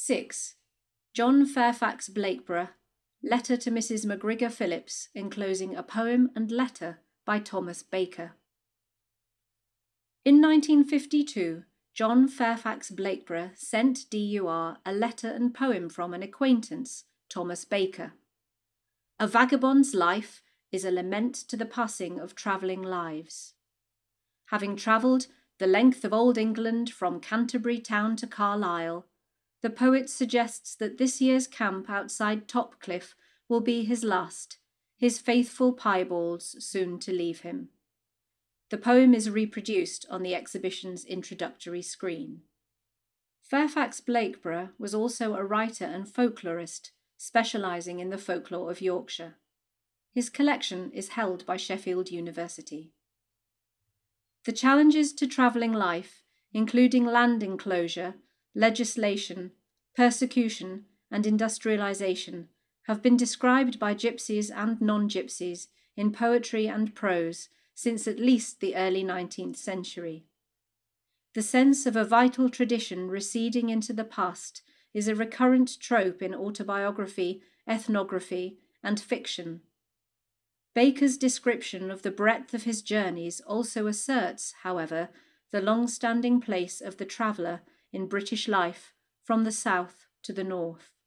6. John Fairfax Blakeborough, Letter to Mrs. MacGregor Phillips, enclosing a poem and letter by Thomas Baker. In 1952, John Fairfax Blakeborough sent DUR a letter and poem from an acquaintance, Thomas Baker. A Vagabond's Life is a lament to the passing of travelling lives. Having travelled the length of Old England from Canterbury town to Carlisle, the poet suggests that this year's camp outside Topcliffe will be his last, his faithful piebalds soon to leave him. The poem is reproduced on the exhibition's introductory screen. Fairfax Blakeborough was also a writer and folklorist, specialising in the folklore of Yorkshire. His collection is held by Sheffield University. The challenges to travelling life, including land enclosure, legislation, persecution, and industrialisation, have been described by gypsies and non-gypsies in poetry and prose since at least the early 19th century. The sense of a vital tradition receding into the past is a recurrent trope in autobiography, ethnography, and fiction. Baker's description of the breadth of his journeys also asserts, however, the long-standing place of the traveller in British life from the south to the north.